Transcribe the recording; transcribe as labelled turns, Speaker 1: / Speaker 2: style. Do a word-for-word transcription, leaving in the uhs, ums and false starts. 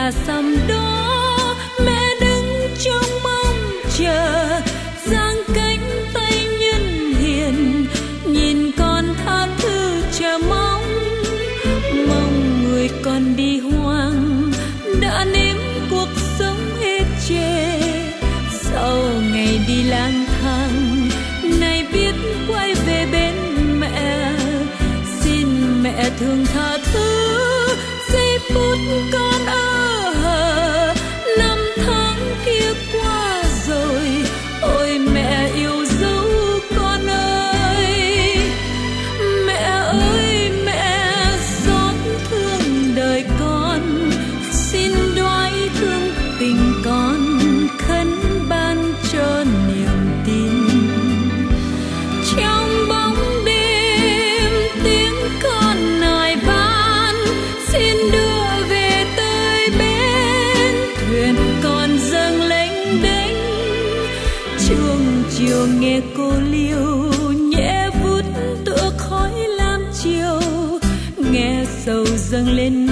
Speaker 1: nhà sầm đó, mẹ đứng trong mong chờ, giang cánh tay nhân hiền, nhìn con tha thứ chờ mong. Mong người con đi hoang đã nếm cuộc sống hết chê, sau ngày đi lang thang nay biết quay về bên mẹ. Xin mẹ thương tha thứ giây phút con ở hờ, năm tháng kia qua rồi, ôi mẹ yêu dấu con ơi. Mẹ ơi mẹ xót thương đời con, xin đoái thương tình con, khấn ban cho niềm tin. Trong bóng đêm tiếng con nài van, xin đưa về tới bến, thuyền còn dâng lênh đênh. Chuông chiều nghe cô liêu nhẹ vút tựa khói lam chiều, nghe sầu dâng lên